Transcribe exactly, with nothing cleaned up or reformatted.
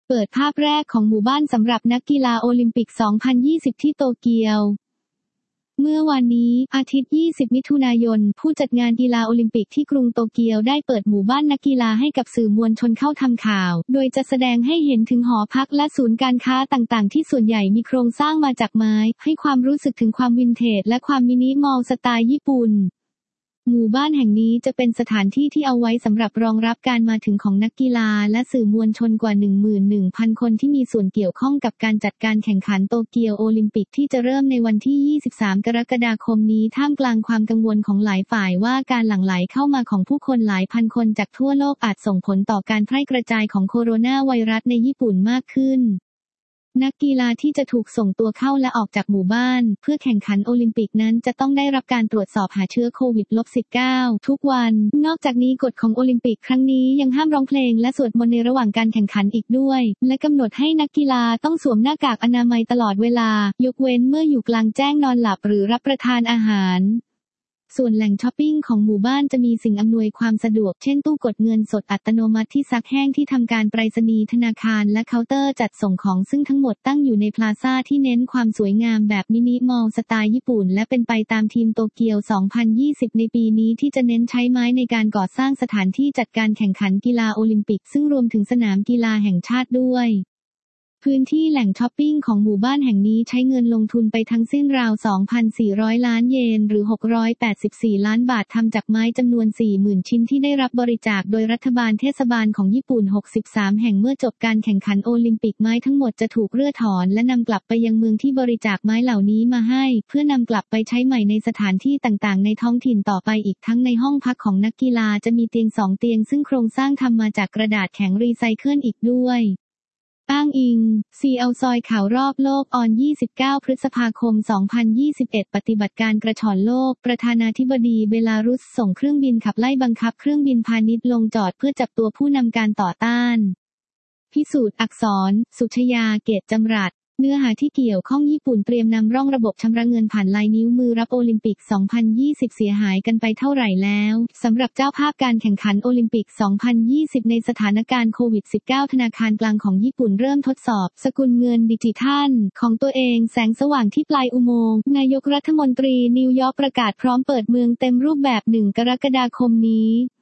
เปิดภาพแรกของหมู่บ้านสำหรับนักกีฬาโอลิมปิก สองพันยี่สิบ ที่โตเกียวเมื่อวานนี้อาทิตย์ ยี่สิบ มิถุนายนผู้จัดงานกีฬาโอลิมปิกที่กรุงโตเกียวได้เปิดหมู่บ้านนักกีฬาให้กับสื่อมวลชนเข้าทำข่าวโดยจะแสดงให้เห็นถึงหอพักและศูนย์การค้าต่างๆที่ส่วนใหญ่มีโครงสร้างมาจากไม้ให้ความรู้สึกถึงความวินเทจและความมินิมอลสไตล์ญี่ปุ่นหมู่บ้านแห่งนี้จะเป็นสถานที่ที่เอาไว้สำหรับรองรับการมาถึงของนักกีฬาและสื่อมวลชนกว่า หนึ่งหมื่นหนึ่งพัน คนที่มีส่วนเกี่ยวข้องกับการจัดการแข่งขันโตเกียวโอลิมปิกที่จะเริ่มในวันที่ ยี่สิบสาม กรกฎาคมนี้ท่ามกลางความกังวลของหลายฝ่ายว่าการหลั่งไหลเข้ามาของผู้คนหลายพันคนจากทั่วโลกอาจส่งผลต่อการแพร่กระจายของโคโรนาไวรัสในญี่ปุ่นมากขึ้นนักกีฬาที่จะถูกส่งตัวเข้าและออกจากหมู่บ้านเพื่อแข่งขันโอลิมปิกนั้นจะต้องได้รับการตรวจสอบหาเชื้อโควิด สิบเก้า ทุกวันนอกจากนี้กฎของโอลิมปิกครั้งนี้ยังห้ามร้องเพลงและสวดมนต์ในระหว่างการแข่งขันอีกด้วยและกำหนดให้นักกีฬาต้องสวมหน้ากากอนามัยตลอดเวลายกเว้นเมื่ออยู่กลางแจ้งนอนหลับหรือรับประทานอาหารส่วนแหล่งช้อปปิ้งของหมู่บ้านจะมีสิ่งอำนวยความสะดวกเช่นตู้กดเงินสดอัตโนมัติที่ซักแห้งที่ทำการไปรษณีย์ธนาคารและเคาน์เตอร์จัดส่งของซึ่งทั้งหมดตั้งอยู่ในพลาซ่าที่เน้นความสวยงามแบบมินิมอลสไตล์ญี่ปุ่นและเป็นไปตามทีมโตเกียว สองพันยี่สิบ ในปีนี้ที่จะเน้นใช้ไม้ในการก่อสร้างสถานที่จัดการแข่งขันกีฬาโอลิมปิกซึ่งรวมถึงสนามกีฬาแห่งชาติด้วยพื้นที่แหล่งช้อปปิ้งของหมู่บ้านแห่งนี้ใช้เงินลงทุนไปทั้งสิ้นราว สองพันสี่ร้อย ล้านเยนหรือหกร้อยแปดสิบสี่ล้านบาททำจากไม้จำนวน สี่หมื่น ชิ้นที่ได้รับบริจาคโดยรัฐบาลเทศบาลของญี่ปุ่น หกสิบสาม แห่งเมื่อจบการแข่งขันโอลิมปิกไม้ทั้งหมดจะถูกเลื่อถอนและนำกลับไปยังเมืองที่บริจาคไม้เหล่านี้มาให้เพื่อนำกลับไปใช้ใหม่ในสถานที่ต่างๆในท้องถิ่นต่อไปอีกทั้งในห้องพักของนักกีฬาจะมีเตียงสองเตียงซึ่งโครงสร้างทำมาจากกระดาษแข็งรีไซเคิลอีกด้วยอ้างอิง ซี แอล ซอยข่าวรอบโลกออน ยี่สิบเก้า พฤษภาคม สองพันยี่สิบเอ็ด ปฏิบัติการกระฉ่อนโลกประธานาธิบดีเบลารุสส่งเครื่องบินขับไล่บังคับเครื่องบินพาณิชย์ลงจอดเพื่อจับตัวผู้นำการต่อต้านพิสูจน์อักษร สุชยา เกตจำรัดเนื้อหาที่เกี่ยวข้องญี่ปุ่นเตรียมนำร่องระบบชำระเงินผ่านลายนิ้วมือรับโอลิมปิก สองพันยี่สิบ เสียหายกันไปเท่าไหร่แล้วสำหรับเจ้าภาพการแข่งขันโอลิมปิก สองพันยี่สิบ ในสถานการณ์โควิด สิบเก้า ธนาคารกลางของญี่ปุ่นเริ่มทดสอบสกุลเงินดิจิทัลของตัวเองแสงสว่างที่ปลายอุโมงค์นายกรัฐมนตรีนิวยอร์กประกาศพร้อมเปิดเมืองเต็มรูปแบบหนึ่งกรกฎาคมนี้